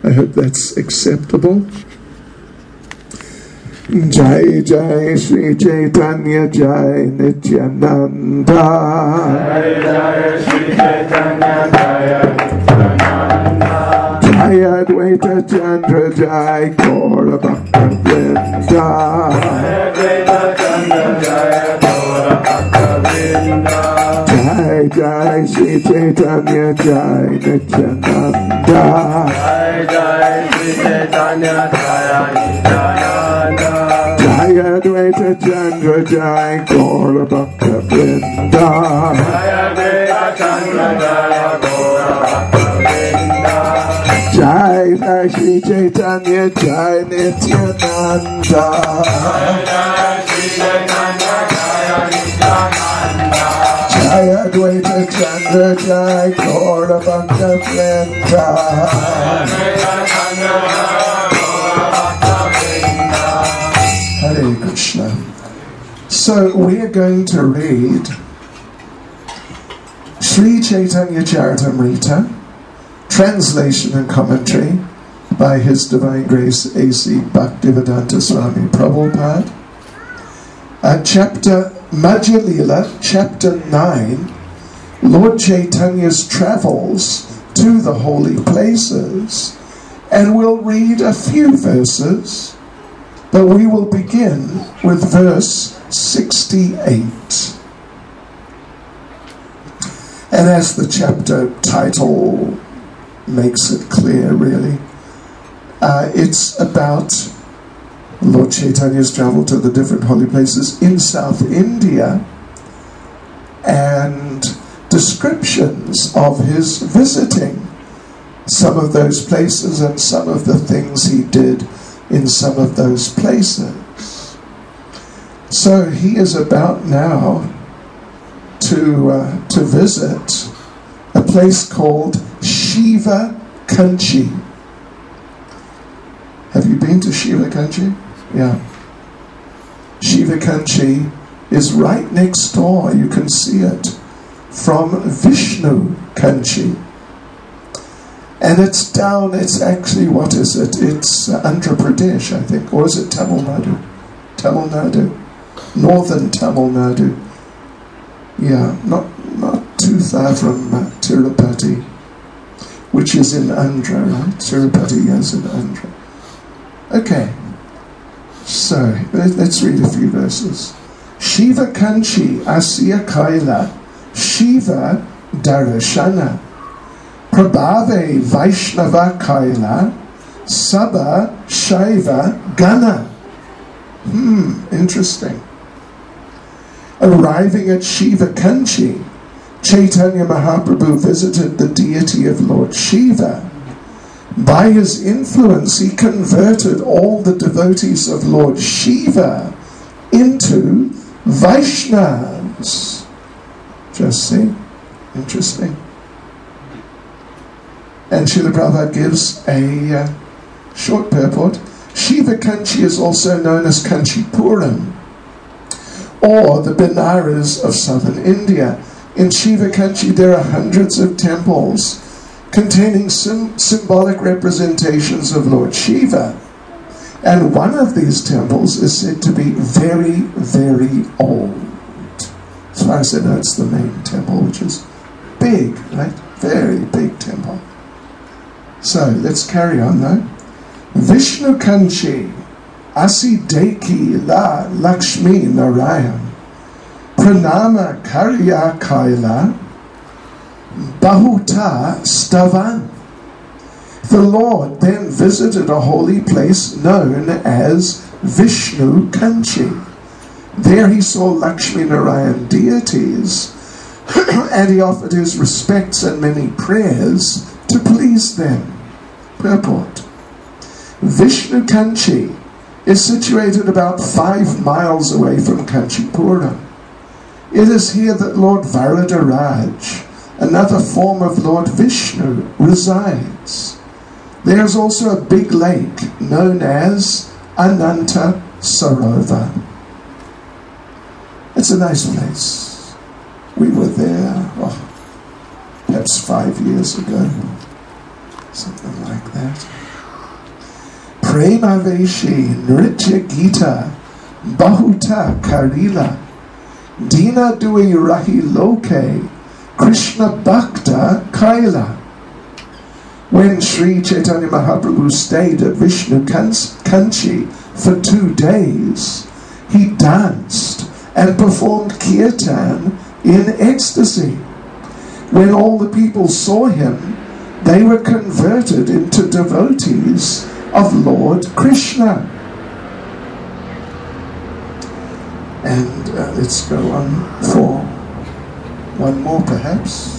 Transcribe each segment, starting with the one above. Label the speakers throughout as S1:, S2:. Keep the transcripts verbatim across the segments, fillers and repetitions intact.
S1: I hope that's acceptable. Jai Jai Shri Chaitanya Jai Nityananda.
S2: Jai Jai Shri Chaitanya Jai Nityananda.
S1: Jai Advaita Chandra Jai Gaura Bhakta Vrinda.
S2: Jai Advaita Chandra Jai Gaura Bhakta Vrinda.
S1: Jai Jai Shri Chaitanya Jai Nityananda.
S2: Jai Jai Shri Chaitanya Jai Nityananda.
S1: Jai Advaita Chandra Jai Gaura Bhakta Vrinda.
S2: Jai Advaita Chandra Jai Gaura Bhakta Vrinda.
S1: Jai Jai Shri Chaitanya Jai Nityananda.
S2: Jai Jai Shri Chaitanya Jai Nityananda.
S1: Jai Advaita Chandra Jai Gaura Bhakta Vrinda.
S2: Jai Advaita Chandra Jai Gaura Bhakta Vrinda.
S1: Hare Krishna. So we are going to read Sri Chaitanya Charitamrita, translation and commentary by His Divine Grace A C Bhaktivedanta Swami Prabhupada. Uh, chapter Madhya Lila, chapter nine, Lord Chaitanya's travels to the holy places, and we'll read a few verses, but we will begin with verse sixty-eight. And as the chapter title makes it clear, really, uh, it's about Lord Chaitanya's travel to the different holy places in South India and descriptions of his visiting some of those places and some of the things he did in some of those places. So he is about now to uh, to visit a place called Shiva Kanchi. Have you been to Shiva Kanchi? Yeah. Shiva Kanchi is right next door. You can see it from Vishnu Kanchi. And it's down, it's actually, what is it? It's uh, Andhra Pradesh, I think. Or is it Tamil Nadu? Tamil Nadu. Northern Tamil Nadu. Yeah, not not too far from uh, Tirupati, which is in Andhra, right? Tirupati is in Andhra. Okay, so let's read a few verses. Shiva Kanchi Asya Kaila Shiva Darashana Prabhave Vaishnava Kaila Sabha Shaiva Gana. Hmm, interesting. Arriving at Shiva Kanchi, Chaitanya Mahaprabhu visited the deity of Lord Shiva. By his influence, he converted all the devotees of Lord Shiva into Vaishnavas. Just see? Interesting. And Srila Prabhupada gives a uh, short purport. Shiva Kanchi is also known as Kanchipuram, or the Benares of southern India. In Shiva Kanchi there are hundreds of temples containing sim- symbolic representations of Lord Shiva. And one of these temples is said to be very, very old. As far as I know, it's the main temple, which is big, right? Very big temple. So, let's carry on though. Vishnu Kanchi Asideki La Lakshmi Narayan Pranama Karya Kaila Bahuta Stavan. The Lord then visited a holy place known as Vishnu Kanchi. There he saw Lakshmi Narayan deities and he offered his respects and many prayers to please them. Purport. Vishnu Kanchi is situated about five miles away from Kanchipuram. It is here that Lord Varadaraj, another form of Lord Vishnu, resides. There is also a big lake known as Ananta Sarovar. It's a nice place. We were there, oh, perhaps five years ago. Something like that. Prema Veshi Nritya Gita Bahuta Karila Dina Dui Rahi Loke Krishna Bhakta Kaila. When Sri Chaitanya Mahaprabhu stayed at Vishnu Kanchi for two days, he danced and performed kirtan in ecstasy. When all the people saw him, they were converted into devotees of Lord Krishna. And uh, let's go on for one more perhaps.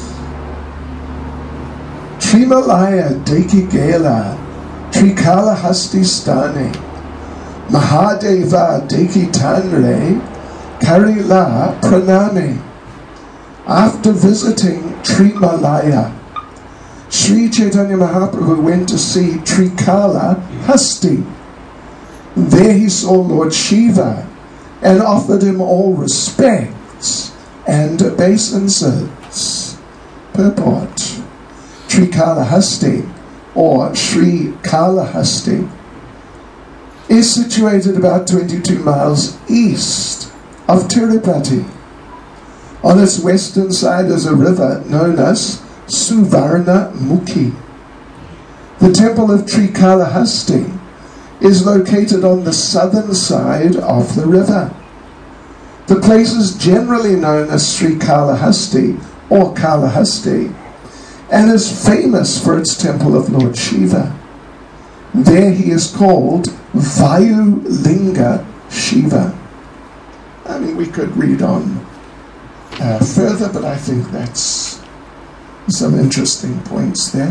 S1: Trimalaya Deki Gela Trikala Hasti Stane Mahadeva Deki Tanre Karila Praname. After visiting Trimalaya, Sri Chaitanya Mahaprabhu went to see Trikala Hasti. There he saw Lord Shiva and offered him all respects and obeisances. Purport. Trikalahasti, or Sri Kalahasti, is situated about twenty-two miles east of Tirupati. On its western side is a river known as Suvarna Mukhi. The temple of Trikalahasti is located on the southern side of the river. The place is generally known as Sri Kalahasti or Kalahasti, and is famous for its temple of Lord Shiva. There he is called Vayu Linga Shiva. I mean, we could read on uh, further, but I think that's some interesting points there.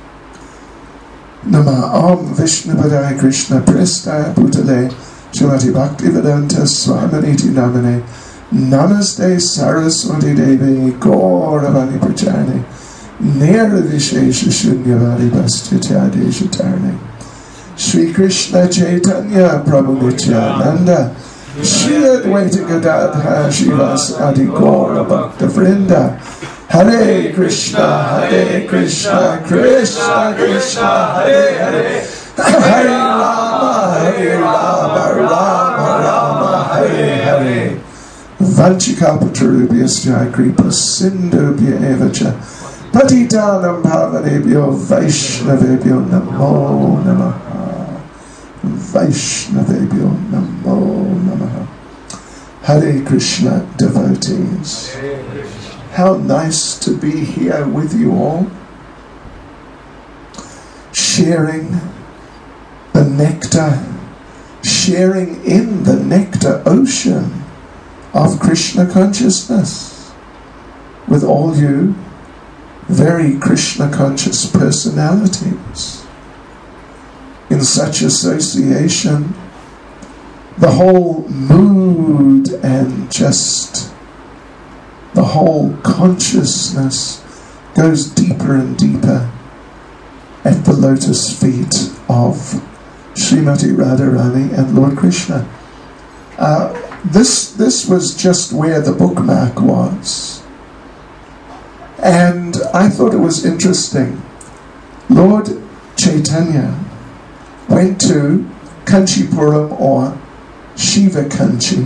S1: Nama Om Vishnu Padaya Krishna Prestaya Bhutale Shrimati Bhaktivedanta Swaminiti Namane Namaste Saraswati Devi Gauravani Prachane Nera Vishesha Shunyavadi Bhastyatadesha Tarne Shri Krishna Chaitanya Prabhu Nityananda Shri Advaita Gadadha Shivas Adi Gaura Bhakta Vrinda Hare Krishna Hare Krishna Krishna Krishna Hare Hare Hare Rama Hare Rama Rama Rama Hare Hare Vanchikalpatarubhyasya Kripa Sindhubhya Evacha Patitanam Pavanebhyo Vaishnavebhyo Namo Namaha Vaishnavebhyo Namo Namaha. Hare Krishna devotees. How nice to be here with you all, sharing the nectar, sharing in the nectar ocean of Krishna consciousness with all you very Krishna conscious personalities. In such association, the whole mood and just the whole consciousness goes deeper and deeper at the lotus feet of Srimati Radharani and Lord Krishna. Uh, this, this was just where the bookmark was. And I thought it was interesting. Lord Chaitanya went to Kanchipuram, or Shiva Kanchi,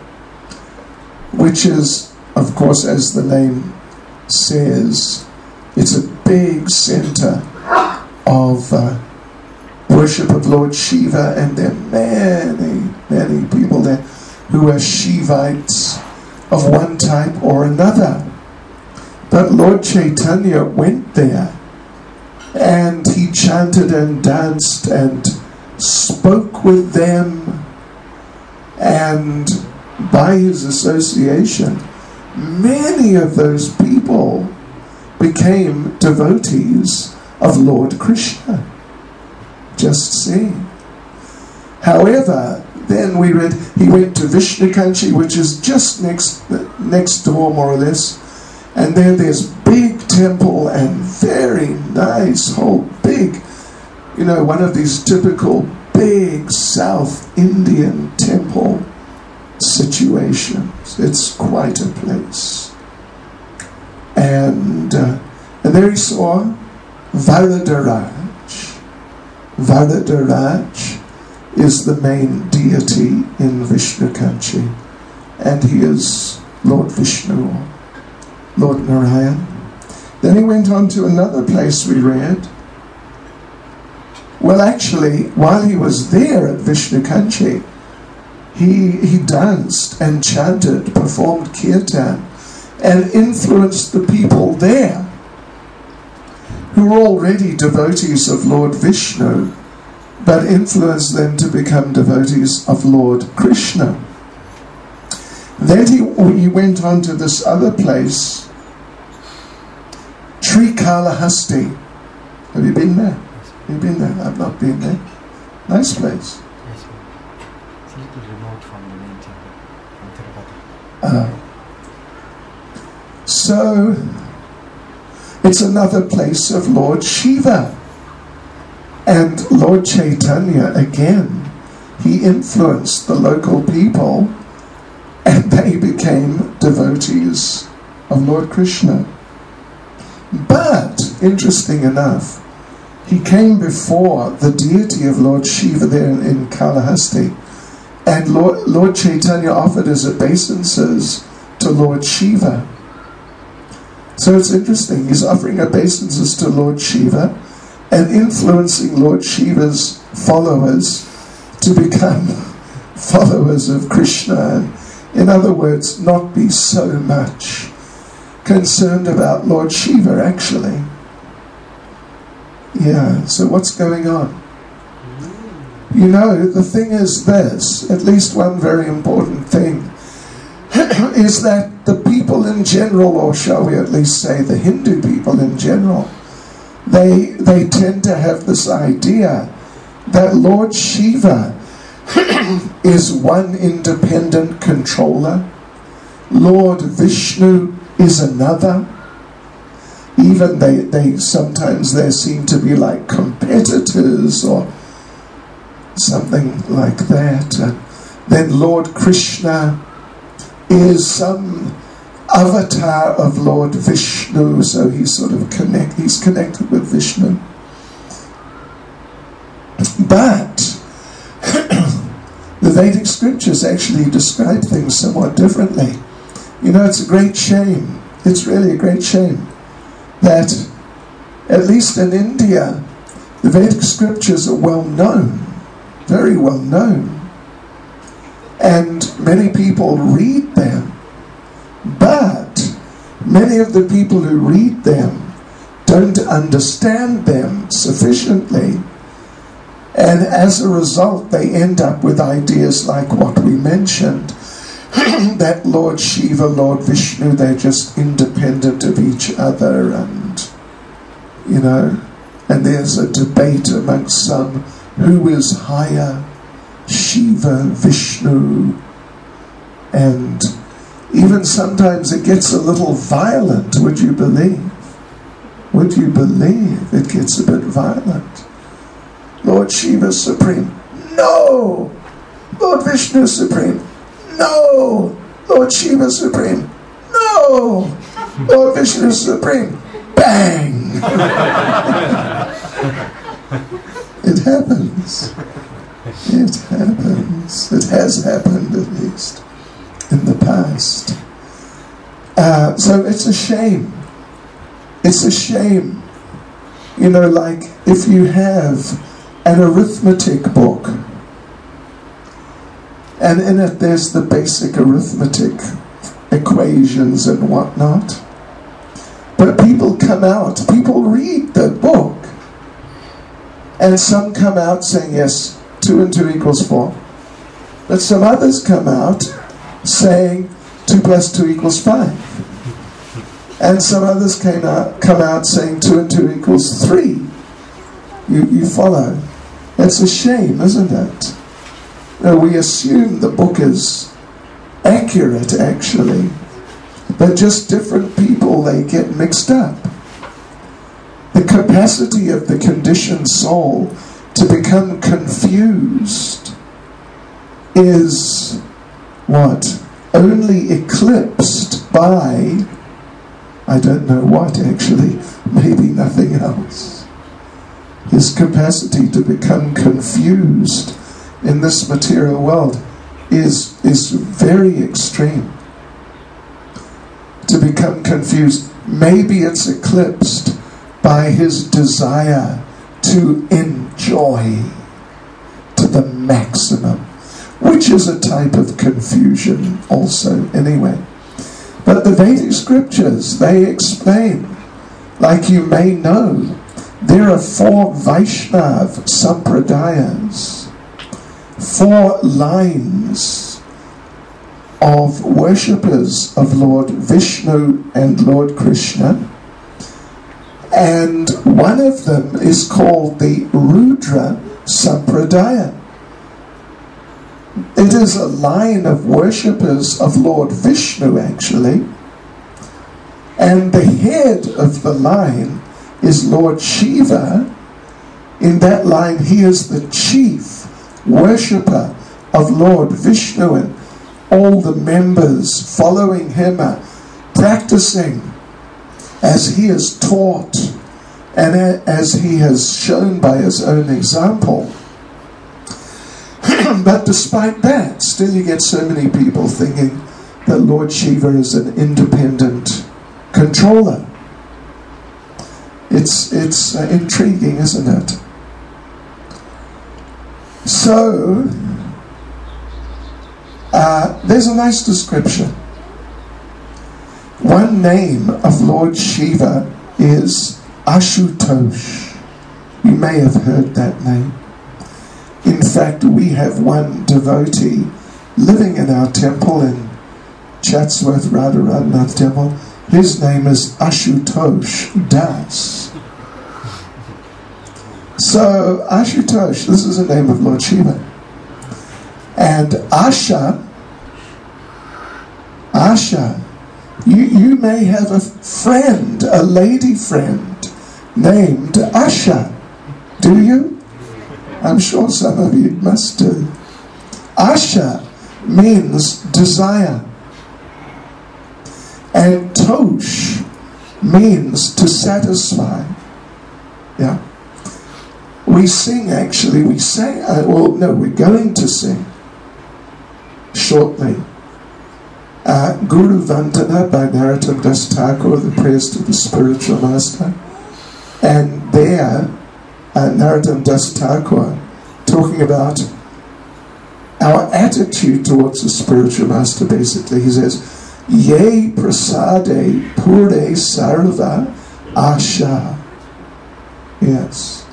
S1: which is, of course, as the name says, it's a big center of uh, worship of Lord Shiva, and there are many, many people there who are Shivites of one type or another. But Lord Chaitanya went there, and he chanted and danced and spoke with them, and by his association, many of those people became devotees of Lord Krishna. Just seeing. However, then we read he went to Vishnu Kanchi, which is just next next door, more or less. And there there's big temple and very nice whole big, you know, one of these typical big South Indian temple situations. It's quite a place. And, uh, and there he saw Varadara, Varadaraj is the main deity in Vishnu Kanchi, and he is Lord Vishnu, or Lord Narayan. Then he went on to another place we read. Well, actually, while he was there at Vishnu Kanchi, he, he danced and chanted, performed kirtan, and influenced the people there, who were already devotees of Lord Vishnu, but influenced them to become devotees of Lord Krishna. Then he, he went on to this other place, Trikalahasti. Have you been there? Have you been there? I've not been there. Nice place.
S3: Yes, it's a little remote from the main temple, from Tirupati.
S1: Uh, so, it's another place of Lord Shiva. And Lord Chaitanya, again, he influenced the local people, and they became devotees of Lord Krishna. But, interesting enough, he came before the deity of Lord Shiva there in, in Kalahasti, and Lord, Lord Chaitanya offered his obeisances to Lord Shiva. So it's interesting, he's offering obeisances to Lord Shiva and influencing Lord Shiva's followers to become followers of Krishna. In other words, not be so much concerned about Lord Shiva, actually. Yeah, so what's going on? You know, the thing is this, at least one very important thing, is that the people in general, or shall we at least say the Hindu people in general, they they tend to have this idea that Lord Shiva is one independent controller, Lord Vishnu is another. Even they, they sometimes they seem to be like competitors or something like that. And then Lord Krishna is some avatar of Lord Vishnu, so he's sort of connect he's connected with Vishnu. But the Vedic scriptures actually describe things somewhat differently. You know, it's a great shame. It's really a great shame that, at least in India, the Vedic scriptures are well known, very well known, and many people read them, but many of the people who read them don't understand them sufficiently, and as a result they end up with ideas like what we mentioned, that Lord Shiva, Lord Vishnu, they're just independent of each other, and, you know, and there's a debate amongst some who is higher, Shiva, Vishnu, and even sometimes it gets a little violent, would you believe? Would you believe it gets a bit violent? Lord Shiva Supreme, no! Lord Vishnu Supreme, no! Lord Shiva Supreme, no! Lord Vishnu Supreme, bang! It happens. It happens. It has happened, at least, in the past. Uh, so it's a shame. It's a shame. You know, like if you have an arithmetic book, and in it there's the basic arithmetic equations and whatnot, but people come out, people read the book, and some come out saying, yes, two and two equals four. But some others come out saying two plus two equals five. And some others came out, come out saying two and two equals three. You, you follow? It's a shame, isn't it? You know, we assume the book is accurate, actually, but just different people, they get mixed up. The capacity of the conditioned soul to become confused is what? Only eclipsed by, I don't know what actually, maybe nothing else. his capacity to become confused in this material world is, is very extreme. To become confused, maybe it's eclipsed by his desire to enjoy to the maximum, which is a type of confusion also anyway. But the Vedic scriptures, they explain, like you may know, there are four Vaishnav sampradayas, four lines of worshippers of Lord Vishnu and Lord Krishna, and one of them is called the Rudra Sampradaya. It is a line of worshippers of Lord Vishnu, actually, and the head of the line is Lord Shiva. In that line, he is the chief worshipper of Lord Vishnu, and all the members following him are practicing as he is taught and as he has shown by his own example. But despite that, still you get so many people thinking that Lord Shiva is an independent controller. It's, it's uh, intriguing, isn't it? So, uh, there's a nice description. One name of Lord Shiva is Ashutosh. You may have heard that name. In fact, we have one devotee living in our temple in Chatsworth Radharanath Temple. His name is Ashutosh Das. So, Ashutosh, this is the name of Lord Shiva. And Asha, Asha, you, you may have a friend, a lady friend, named Asha. Do you? I'm sure some of you must do. Asha means desire. And Tosh means to satisfy. Yeah. We sing, actually, we sang, uh, well, no, we're going to sing shortly. Uh, Guru Vandana by Narottam Das Thakur, the prayers to the spiritual master. And there, uh, Narottam Das Thakur, talking about our attitude towards the spiritual master, basically. He says, Ye prasade pure sarva asha. Yes.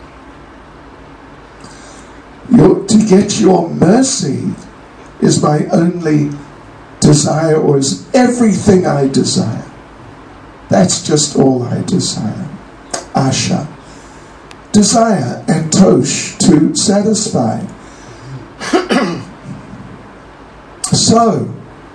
S1: Your, to get your mercy is my only desire, or is everything I desire. That's just all I desire. Asha. Desire, and Tosh, to satisfy. So,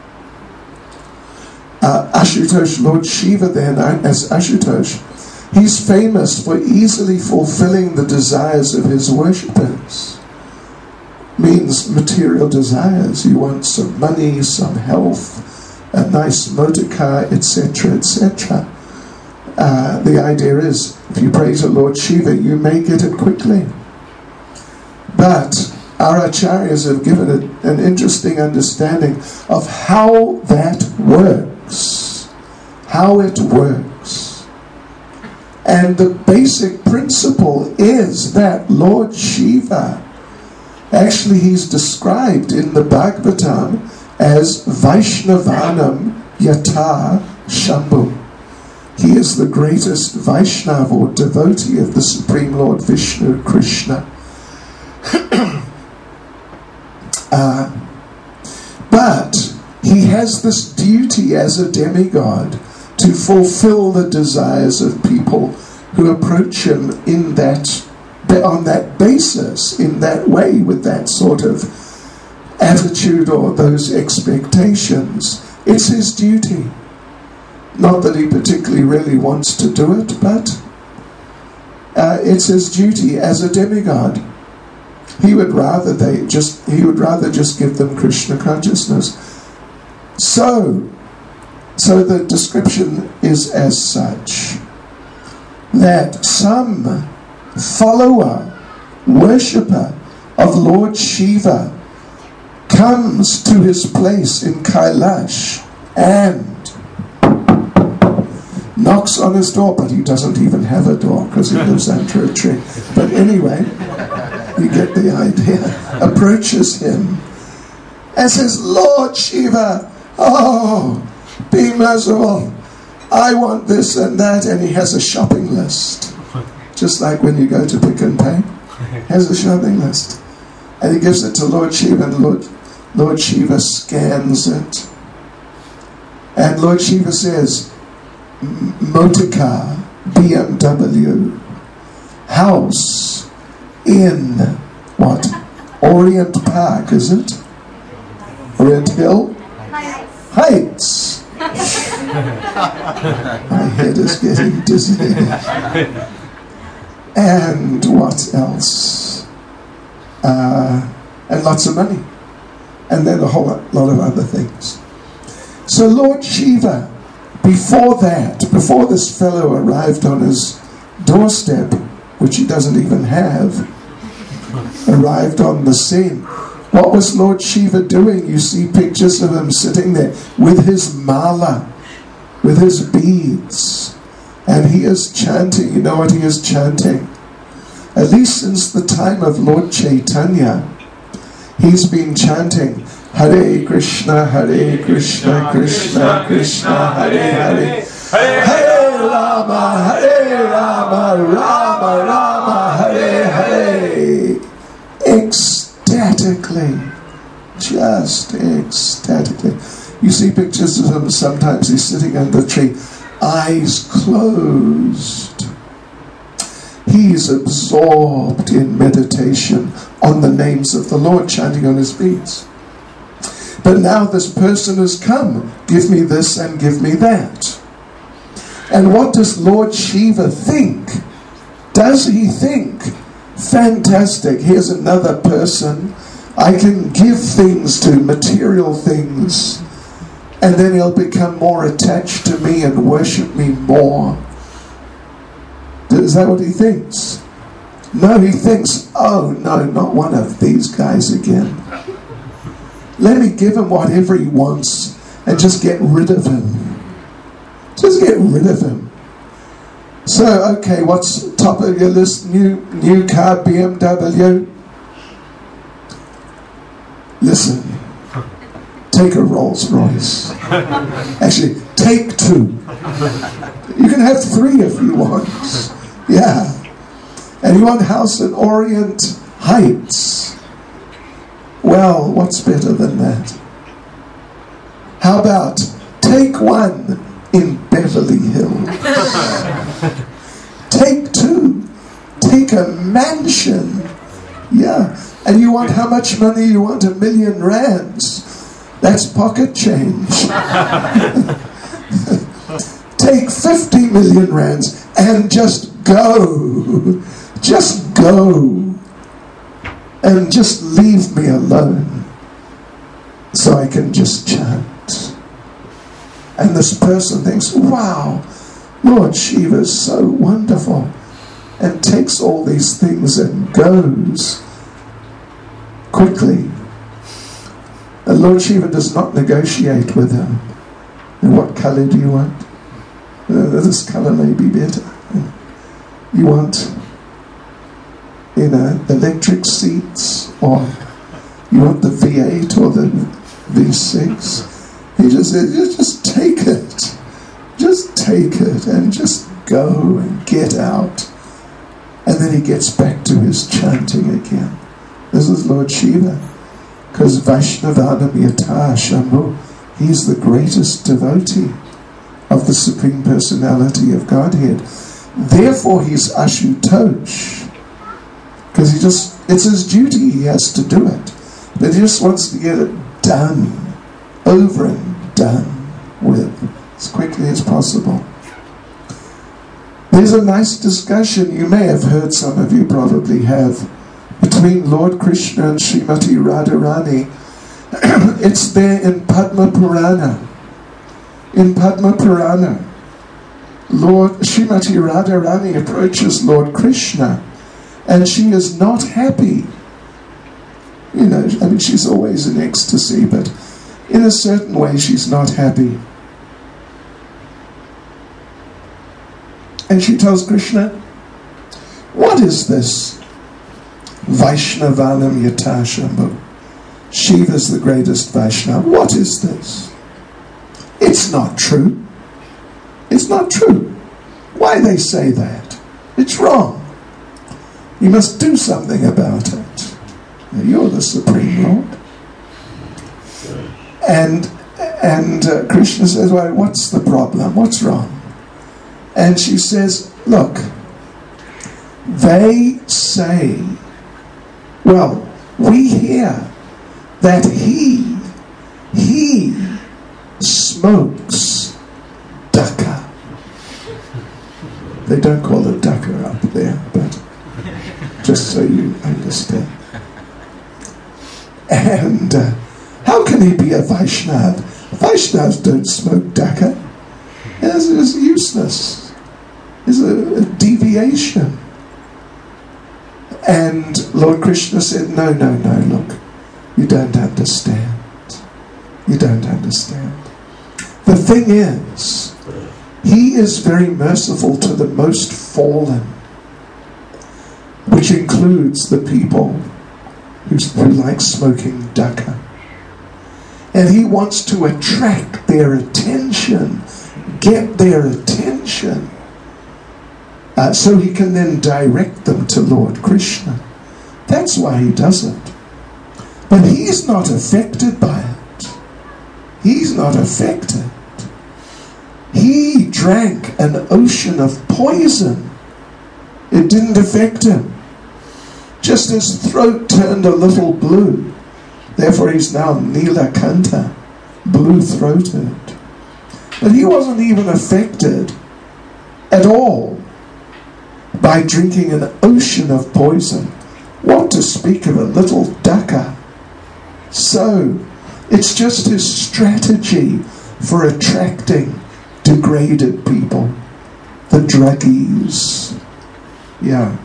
S1: uh, Ashutosh, Lord Shiva then, as Ashutosh, he's famous for easily fulfilling the desires of his worshippers. Means material desires. You want some money, some health, a nice motor car, et cetera, et cetera. Uh, the idea is, if you pray to Lord Shiva, you may get it quickly. But our acharyas have given it an interesting understanding of how that works. How it works. And the basic principle is that Lord Shiva, actually he's described in the Bhagavatam as Vaishnavanam Yata Shambhu. He is the greatest Vaishnava or devotee of the Supreme Lord Vishnu Krishna. uh, but he has this duty as a demigod to fulfill the desires of people who approach him in that, on that basis, in that way, with that sort of attitude or those expectations. It's his duty. Not that he particularly really wants to do it, but uh, it's his duty as a demigod. He would rather they just he would rather just give them Krishna consciousness. So, so the description is as such that some follower, worshipper of Lord Shiva, comes to his place in Kailash and knocks on his door, but he doesn't even have a door because he lives under a tree. But anyway, you get the idea. Approaches him and says, Lord Shiva, oh, be merciful. I want this and that. And he has a shopping list. Just like when you go to Pick and Pay. Has a shopping list. And he gives it to Lord Shiva, and Lord, Lord Shiva scans it. And Lord Shiva says, motor car, B M W, house in what? Orient Park, is it? Orient Hill? Heights. My head is getting dizzy. And what else? Uh, and lots of money. And then a whole lot of other things. So Lord Shiva, before that, before this fellow arrived on his doorstep, which he doesn't even have, arrived on the scene, what was Lord Shiva doing? You see pictures of him sitting there with his mala, with his beads, and he is chanting. You know what he is chanting? At least since the time of Lord Chaitanya, he's been chanting Hare Krishna, Hare Krishna, Krishna Krishna, Hare Hare, Hare Rama, Hare Rama, Rama Rama, Hare Hare. Ecstatically, just ecstatically. You see pictures of him, sometimes he's sitting under a tree, eyes closed. He's absorbed in meditation on the names of the Lord, chanting on his beads. But now this person has come, give me this and give me that. And what does Lord Shiva think? Does he think, fantastic, here's another person, I can give things to, material things, and then he'll become more attached to me and worship me more? Is that what he thinks? No, he thinks, oh no, not one of these guys again. Let me give him whatever he wants and just get rid of him. Just get rid of him. So, okay, what's top of your list? New, new car, B M W? Listen, take a Rolls Royce. Actually, take two. You can have three if you want. Yeah. And you want a house in Orient Heights. Well, what's better than that? How about take one in Beverly Hills? Take two. Take a mansion. Yeah. And you want how much money? You want a million rands. That's pocket change. Take fifty million rands and just go. Just go. And just leave me alone so I can just chant. And this person thinks, wow, Lord Shiva is so wonderful, and takes all these things and goes quickly. And Lord Shiva does not negotiate with him. And what color do you want? Uh, this color may be better. You want, you know, electric seats, or you want the V eight or the V six? He just says, just take it. Just take it and just go and get out. And then he gets back to his chanting again. This is Lord Shiva. Because Vaishnavanam Yata Shambhu, he's the greatest devotee of the Supreme Personality of Godhead. Therefore he's Ashutosh. Because he just, it's his duty, he has to do it. But he just wants to get it done, over and done with, as quickly as possible. There's a nice discussion, you may have heard, some of you probably have, between Lord Krishna and Srimati Radharani. It's there in Padma Purana. In Padma Purana, Lord Srimati Radharani approaches Lord Krishna and she is not happy. You know, I mean, she's always in ecstasy, but in a certain way she's not happy. And she tells Krishna, what is this? Vaishnavanam Yata Shambhu. Shiva's the greatest Vaishnava. What is this? It's not true. It's not true. Why they say that? It's wrong. You must do something about it. You're the Supreme Lord. And, and uh, Krishna says, well, what's the problem? What's wrong? And she says, look, they say, well, we hear that he, he smokes dukkha. They don't call it dukkha up there, but just so you understand. And uh, how can he be a Vaishnava? Vaishnavas don't smoke dukkha. It's, it's useless. It's a, a deviation. And Lord Krishna said, no, no, no, look, you don't understand. You don't understand. The thing is, he is very merciful to the most fallen, which includes the people who, who like smoking dukkha. And he wants to attract their attention, get their attention, uh, so he can then direct them to Lord Krishna. That's why he does it. But he's not affected by it. He's not affected. He drank an ocean of poison. It didn't affect him. Just his throat turned a little blue. Therefore he's now Nilakanta, blue-throated. But he wasn't even affected at all by drinking an ocean of poison. What to speak of a little dukkha? So, it's just his strategy for attracting degraded people, the druggies. Yeah.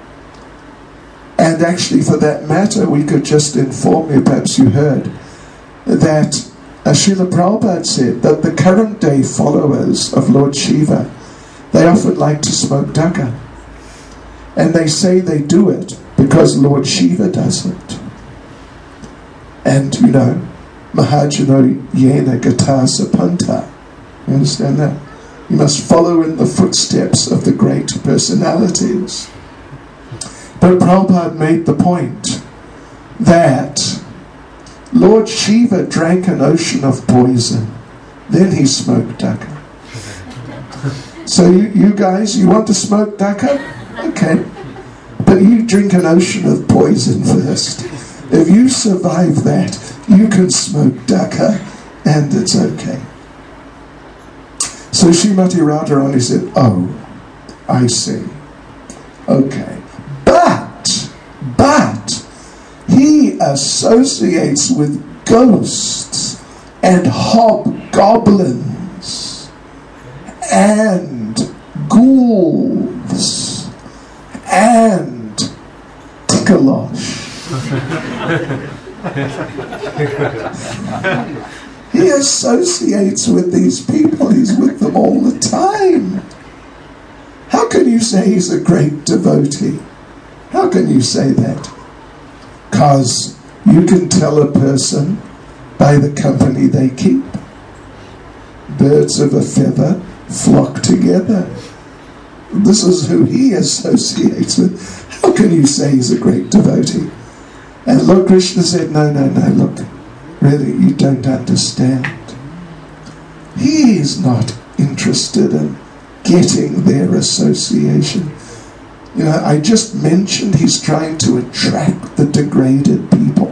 S1: And actually, for that matter, we could just inform you, perhaps you heard, that uh, Srila Prabhupada said that the current day followers of Lord Shiva, they often like to smoke dukkha. And they say they do it because Lord Shiva does it. And, you know, Mahajano Yena Gata Sapanta. You understand that? You must follow in the footsteps of the great personalities. But Prabhupada made the point that Lord Shiva drank an ocean of poison, then he smoked dukkha. So you, you guys, you want to smoke dukkha? Okay. But you drink an ocean of poison first. If you survive that, you can smoke dukkha and it's okay. So Srimati Radharani said, oh, I see. Okay. But, but, he associates with ghosts and hobgoblins and ghouls and tickalosh. He associates with these people. He's with them all the time. How can you say he's a great devotee? How can you say that? Because you can tell a person by the company they keep. Birds of a feather flock together. This is who he associates with. How can you say he's a great devotee? And Lord Krishna said, no, no, no, look, really, you don't understand. He is not interested in getting their association. You know, I just mentioned he's trying to attract the degraded people.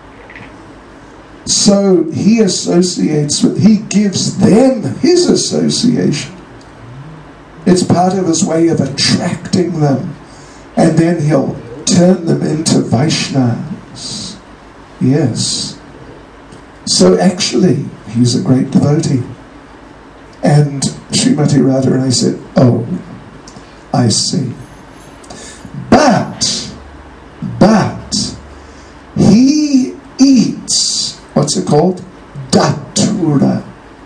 S1: So he associates with, he gives them his association. It's part of his way of attracting them. And then he'll turn them into Vaishnavas. Yes. So actually, he's a great devotee. And Srimati Radharani said, oh, I see. But what's it called? Datura.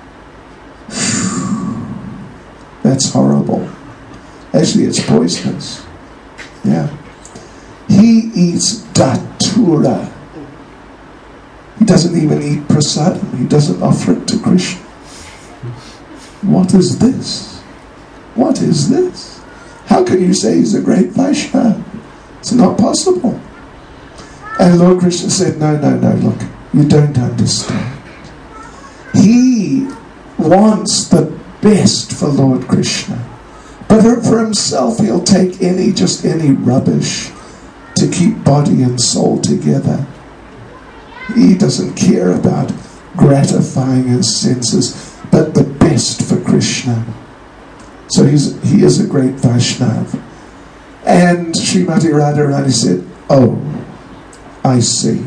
S1: That's horrible. Actually, it's poisonous. Yeah. He eats datura. He doesn't even eat prasadam. He doesn't offer it to Krishna. What is this? What is this? How can you say he's a great Vaishnava? It's not possible. And Lord Krishna said, no, no, no, look, you don't understand. He wants the best for Lord Krishna. But for himself, he'll take any, just any rubbish to keep body and soul together. He doesn't care about gratifying his senses, but the best for Krishna. So he's, he is a great Vaishnava. And Srimati Radharani said, oh, I see.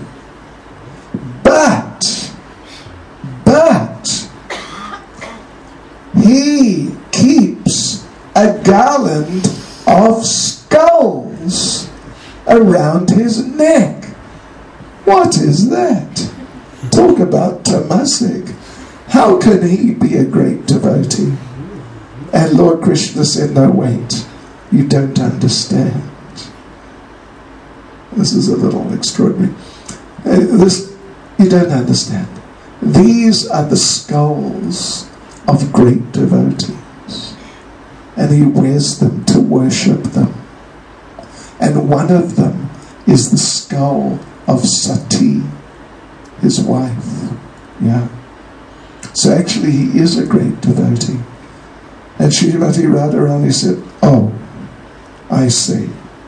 S1: But, but, he keeps a garland of skulls around his neck. What is that? Talk about tamasik. How can he be a great devotee? And Lord Krishna said, no, wait, you don't understand. This is a little extraordinary. Uh, this, you don't understand. These are the skulls of great devotees. And he wears them to worship them. And one of them is the skull of Sati, his wife. Yeah. So actually he is a great devotee. And Srimati Radharani said, oh, I see.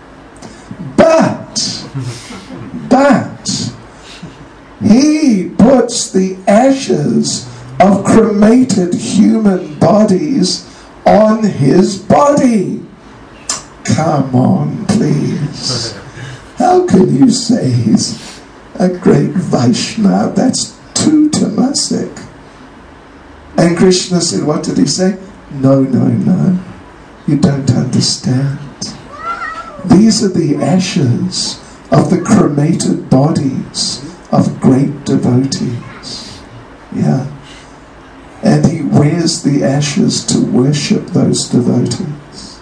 S1: But, but, he puts the ashes of cremated human bodies on his body. Come on, please. How can you say he's a great Vaishnava? That's too tamasic. And Krishna said, what did he say? No, no, no. You don't understand. These are the ashes of the cremated bodies of great devotees. Yeah. And he wears the ashes to worship those devotees.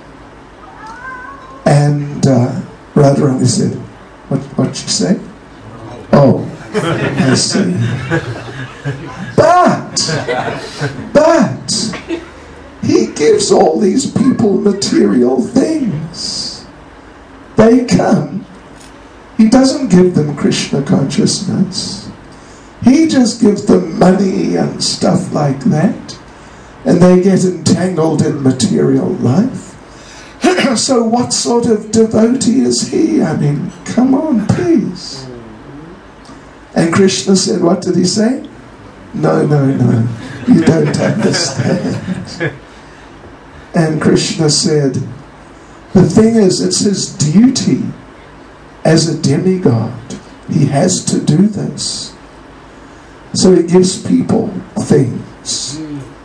S1: And uh, Radharani said, what what'd she say? Oh, I see. But, but, he gives all these people material things. They come. He doesn't give them Krishna consciousness. He just gives them money and stuff like that. And they get entangled in material life. So what sort of devotee is he? I mean, come on, please. And Krishna said, what did he say? No, no, no. You don't understand. And Krishna said, the thing is, it's his duty as a demigod. He has to do this. So he gives people things.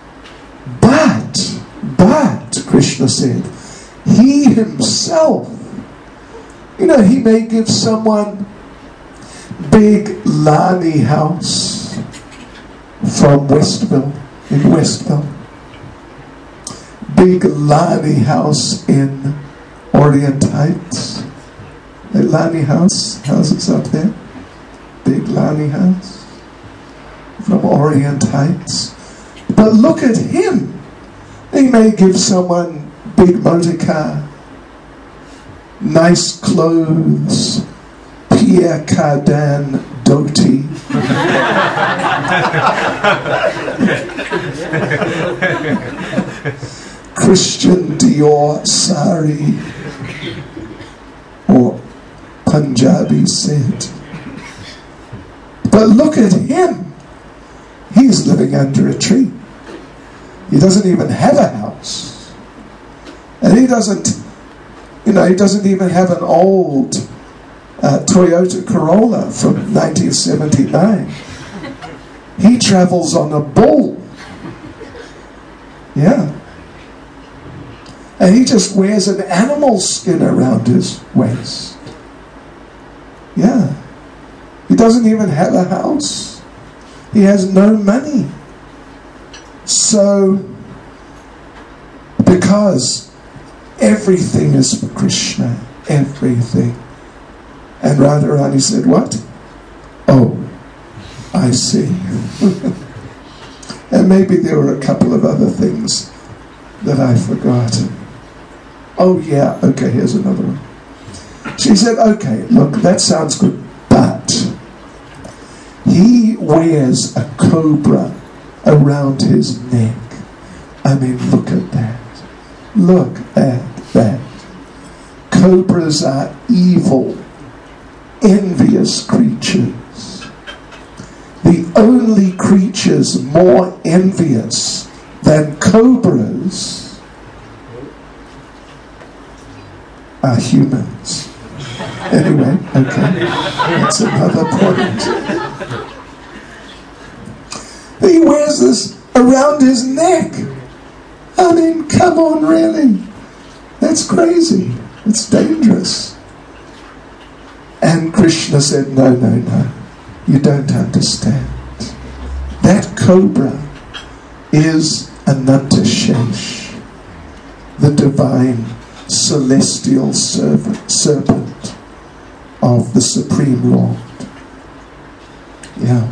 S1: But, but, Krishna said, he himself, you know, he may give someone big Lani house from Westville, in Westville. Big Lani house in Orient Heights. A Lani house, houses up there. Big Lani house from Orient Heights. But look at him. He may give someone big motor car, nice clothes, Pierre Cardin dhoti. Christian Dior sari or Punjabi set. But look at him. He's living under a tree. He doesn't even have a house. And he doesn't, you know, he doesn't even have an old uh, Toyota Corolla from nineteen seventy-nine. He travels on a bull. Yeah. And he just wears an animal skin around his waist. Yeah. He doesn't even have a house. He has no money. So, because everything is for Krishna, everything. And Radharani said, what? Oh, I see. And maybe there were a couple of other things that I forgot. Oh yeah, okay, here's another one. She said, okay, look, that sounds good, but he wears a cobra around his neck. I mean, look at that. Look at that. Cobras are evil, envious creatures. The only creatures more envious than cobras are humans. Anyway, okay, that's another point. He wears this around his neck. I mean, come on, really? That's crazy. It's dangerous. And Krishna said, no, no, no. You don't understand. That cobra is Anantashesh, the divine celestial servant, serpent of the Supreme Lord. Yeah.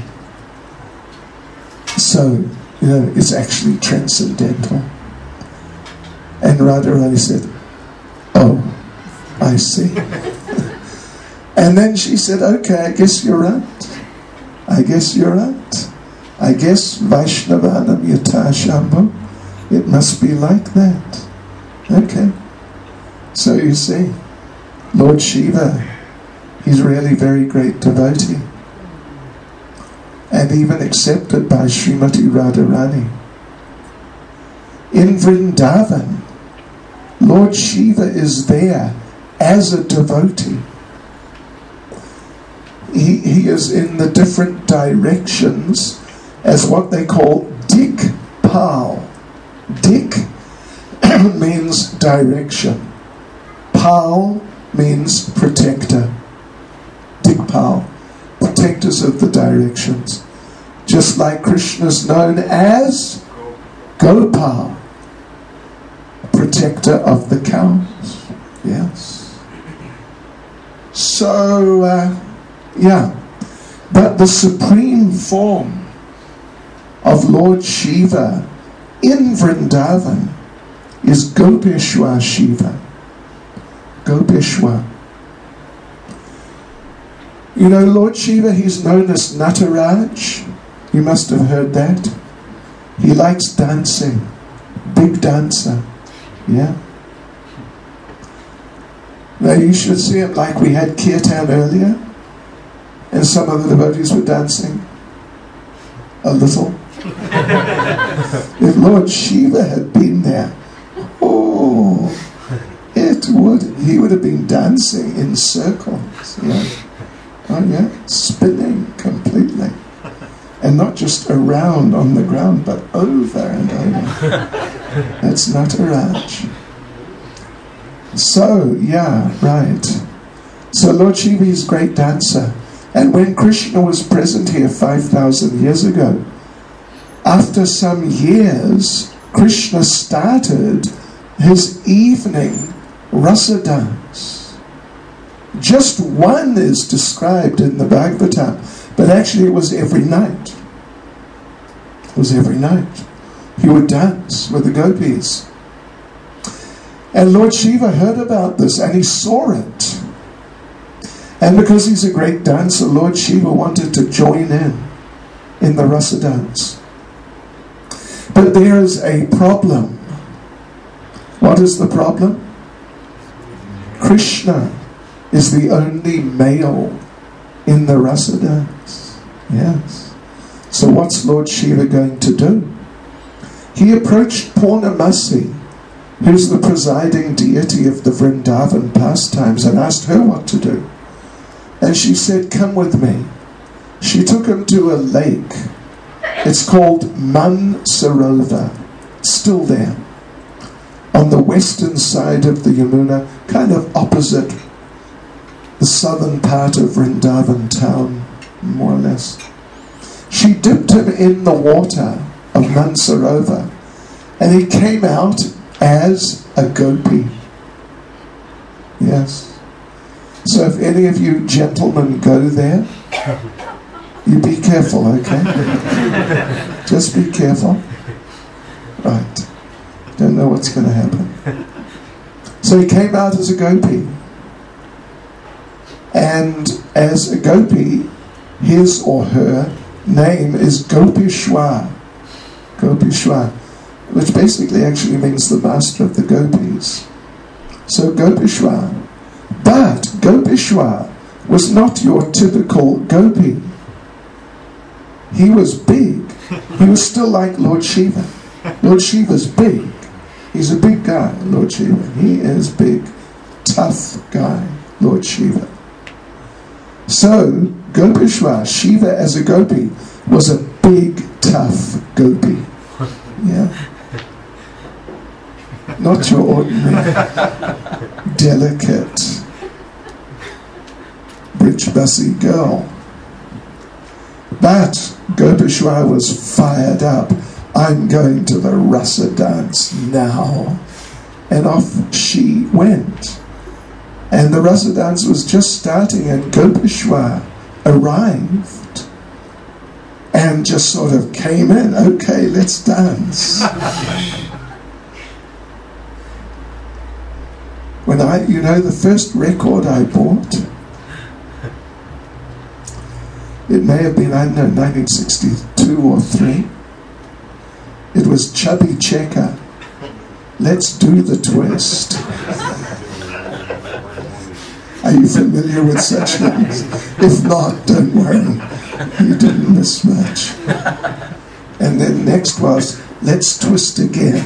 S1: So, you know, it's actually transcendental. And Radharani said, oh, I see. And then she said, okay, I guess you're right. I guess you're right. I guess Vaishnavanam Yata Shambhu, it must be like that. Okay. So you see, Lord Shiva, he's really very great devotee. And even accepted by Srimati Radharani. In Vrindavan, Lord Shiva is there as a devotee. He, he is in the different directions as what they call Dikpal. Dik means direction. Pal means protector. Dikpal, protectors of the directions. Just like Krishna is known as Gopal, protector of the cows. Yes. So, uh, yeah. But the supreme form of Lord Shiva in Vrindavan is Gopeshwar Shiva. Gopeshwar. You know, Lord Shiva, he's known as Nataraj. You must have heard that. He likes dancing. Big dancer. Yeah. Now you should see it like we had Kirtan earlier. And some of the devotees were dancing. A little. If Lord Shiva had been there, oh, it would, he would have been dancing in circles. Yeah. Oh yeah, spinning completely. And not just around on the ground, but over and over. That's Nataraj. So, yeah, right. So Lord Shiva is a great dancer. And when Krishna was present here five thousand years ago, after some years, Krishna started his evening rasa dance. Just one is described in the Bhagavatam, but actually it was every night. It was every night. He would dance with the gopis. And Lord Shiva heard about this and he saw it. And because he's a great dancer, Lord Shiva wanted to join in in the rasa dance. But there is a problem. What is the problem? Krishna is the only male in the rasa dance. Yes. So what's Lord Shiva going to do? He approached Purnamasi, who's the presiding deity of the Vrindavan pastimes, and asked her what to do. And she said, come with me. She took him to a lake. It's called Mansarovar. It's still there. On the western side of the Yamuna, kind of opposite the southern part of Vrindavan town, more or less. She she dipped him in the water of Mansarova, and he came out as a gopi. Yes. So if any of you gentlemen go there, you be careful, okay? Just be careful. Right. Don't know what's going to happen. So he came out as a gopi. And as a gopi, his or her name is Gopishwar. Gopishwar, which basically actually means the master of the gopis. So Gopishwar. But Gopishwar was not your typical gopi. He was big. He was still like Lord Shiva. Lord Shiva's big. He's a big guy, Lord Shiva. He is big, tough guy, Lord Shiva. So, Gopishwar, Shiva as a gopi, was a big, tough gopi. Yeah. Not your ordinary, delicate, Brijbasi girl. But Gopishwar was fired up. I'm going to the rasa dance now. And off she went. And the rasa dance was just starting, and Gopishwar arrived and just sort of came in. Okay, let's dance. When I, you know, the first record I bought, it may have been, I don't know, nineteen sixty-two or three. It was Chubby Checker. Let's do the twist. Are you familiar with such things? If not, don't worry. You didn't miss much. And then next was, let's twist again.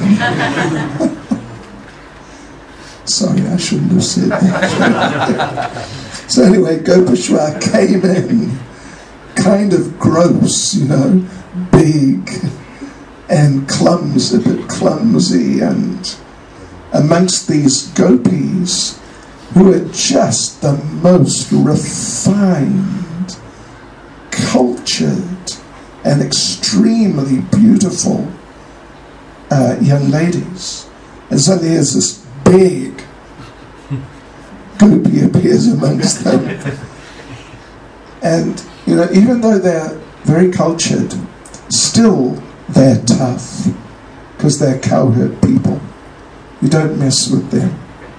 S1: Sorry, I shouldn't have said that. So anyway, Gopishwar came in, kind of gross, you know, big and clumsy, a bit clumsy, and amongst these gopis who are just the most refined, cultured, and extremely beautiful uh, young ladies. And suddenly there's this big gopi appears amongst them. And, you know, even though they're very cultured, still they're tough, because they're cowherd people. You don't mess with them.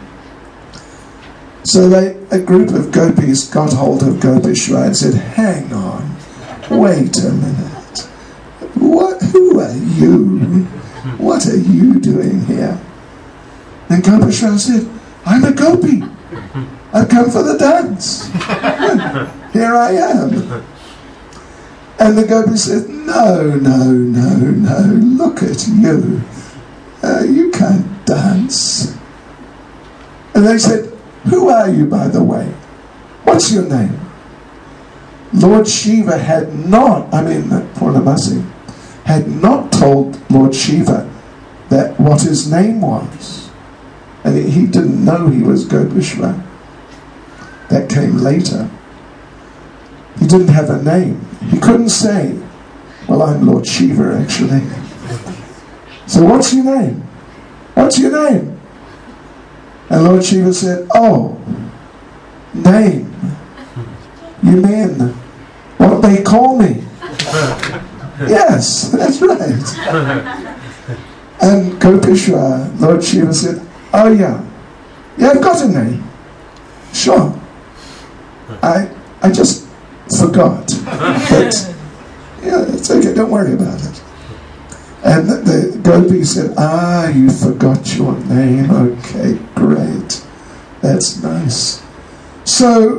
S1: So they, a group of gopis got hold of Gopishwar and said, hang on, wait a minute. What, who are you? What are you doing here? And Gopishwar said, I'm a gopi. I've come for the dance. Here I am. And the gopi said, no, no, no, no, look at you. Uh, you can't dance. And they said, who are you, by the way? What's your name? Lord Shiva had not, I mean, Purnamasi, had not told Lord Shiva that what his name was. And he didn't know he was Gopishwar. That came later. He didn't have a name. He couldn't say, well, I'm Lord Shiva, actually. So what's your name? What's your name? And Lord Shiva said, oh, name. You mean what they call me? Yes, that's right. And Gopishwar, Lord Shiva said, oh yeah, yeah, I've got a name. Sure. I I just forgot. But yeah, it's okay, don't worry about it. And the, the gopi said, ah, you forgot your name. Okay, great. That's nice. So,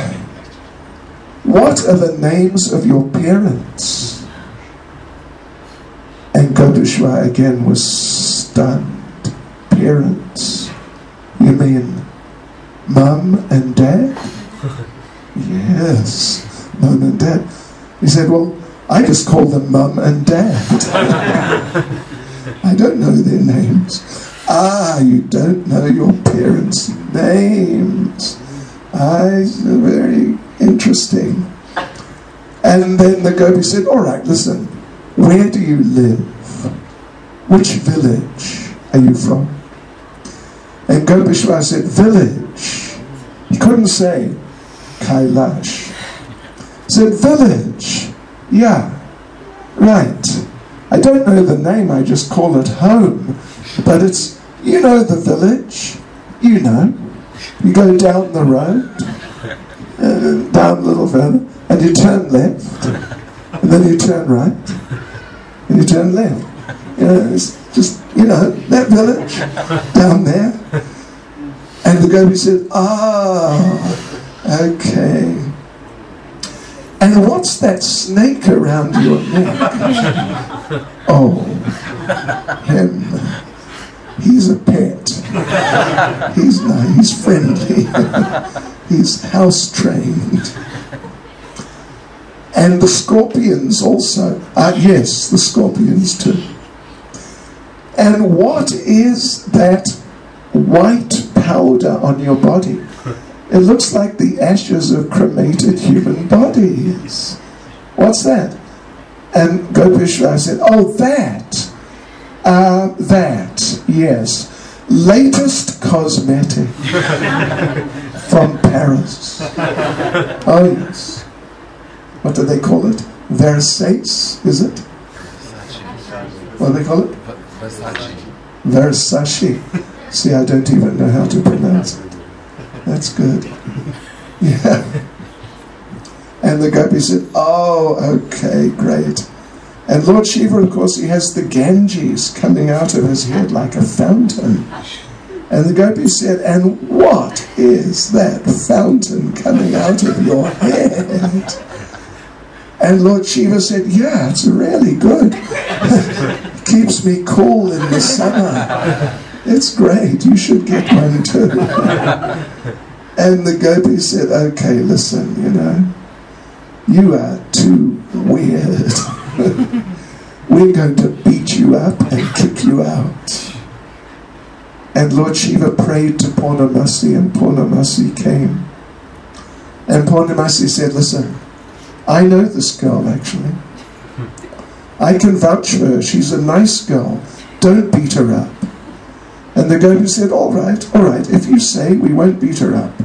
S1: what are the names of your parents? And Gopishwar again was stunned. Parents? You mean mum and dad? Yes, mum and dad. He said, well, I just call them mum and dad. I don't know their names. Ah, you don't know your parents' names. Ah, very interesting. And then the gopi said, all right, listen, where do you live? Which village are you from? And Gopeshwar said, village. He couldn't say Kailash. He said, village. Yeah, right. I don't know the name, I just call it home. But it's, you know the village. You know. You go down the road, uh, down a little further, and you turn left, and then you turn right, and you turn left. You know, it's just, you know, that village down there. And the gopi said, ah, okay. And what's that snake around your neck? Oh, him. He's a pet. He's nice, he's friendly. He's house trained. And the scorpions also. Ah, yes, the scorpions too. And what is that white powder on your body? It looks like the ashes of cremated human bodies. What's that? And Gopeshwar said, oh, that. Uh, that, yes. Latest cosmetic from Paris. Oh, yes. What do they call it? Versace, is it? What do they call it?
S3: Versace.
S1: Versace. See, I don't even know how to pronounce it. That's good. Yeah. And the gopi said, oh, okay, great. And Lord Shiva, of course, he has the Ganges coming out of his head like a fountain. And the gopi said, and what is that fountain coming out of your head? And Lord Shiva said, yeah, it's really good. Keeps me cool in the summer. It's great, you should get one too. And the gopi said, okay, listen, you know, you are too weird. We're going to beat you up and kick you out. And Lord Shiva prayed to Purnamasi, and Purnamasi came. And Purnamasi said, listen, I know this girl actually. I can vouch for her. She's a nice girl. Don't beat her up. And the gopi said, all right, all right, if you say, we won't beat her up.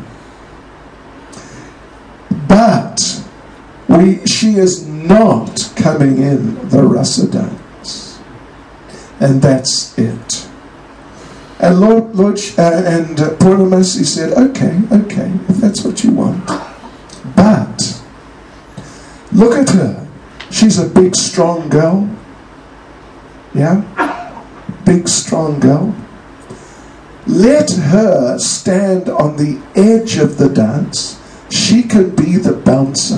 S1: But we, she is not coming in the rasa dance. And that's it. And Lord, Lord uh, and uh, Purnamasi said, okay, okay, if that's what you want. But look at her. She's a big, strong girl. Yeah? Big, strong girl. Let her stand on the edge of the dance. She can be the bouncer.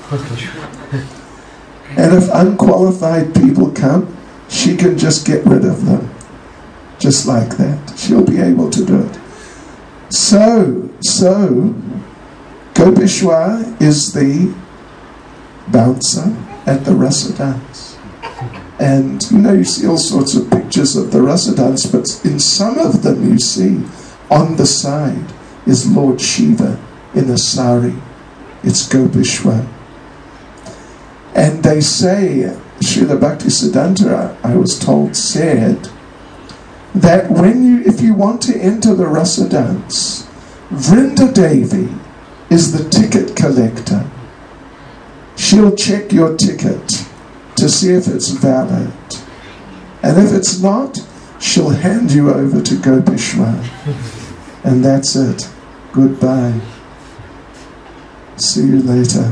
S1: And if unqualified people come, she can just get rid of them. Just like that. She'll be able to do it. So, so, Gopeshwar is the bouncer at the rasa dance. And, you know, you see all sorts of pictures of the rasa dance, but in some of them you see, on the side is Lord Shiva in a sari. It's Gopeshwar. And they say, Srila Bhaktisiddhanta, I was told, said, that when you, if you want to enter the rasa dance, Vrinda Devi is the ticket collector. She'll check your ticket to see if it's valid. And if it's not, she'll hand you over to Gopeshwar. And that's it. Goodbye. See you later.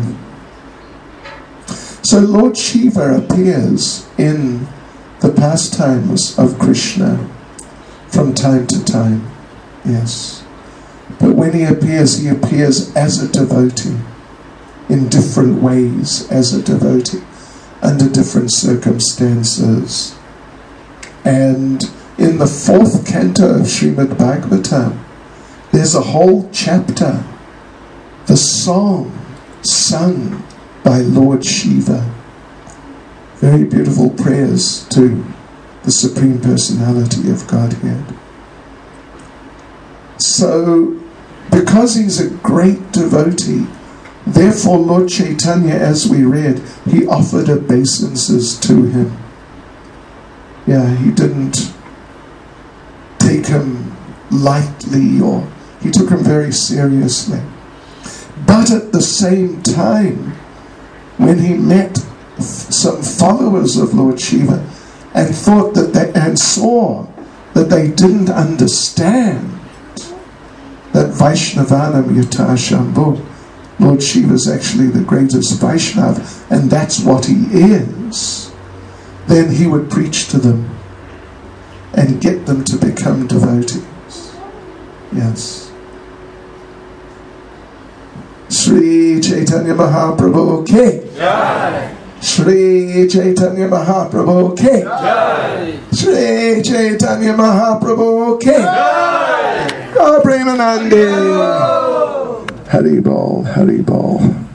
S1: So Lord Shiva appears in the pastimes of Krishna from time to time. Yes. But when he appears, he appears as a devotee, in different ways as a devotee, under different circumstances. And in the fourth canto of Srimad Bhagavatam, there's a whole chapter, the song sung by Lord Shiva. Very beautiful prayers to the Supreme Personality of Godhead. So, because he's a great devotee, Therefore, Lord Chaitanya, as we read, he offered obeisances to him. Yeah, he didn't take him lightly, or he took him very seriously. But at the same time, when he met some followers of Lord Shiva and thought that they, and saw that they didn't understand that Vaishnavanam Yata Shambhu, Lord Shiva is actually the greatest Vaishnava, and that's what he is, then he would preach to them and get them to become devotees. Yes. Sri Chaitanya Mahaprabhu Ki Jai. Sri Chaitanya Mahaprabhu Ki Jai. Sri Chaitanya Mahaprabhu Ki Jai. Gaur Premanandi. Hari Bol, Hari Bol.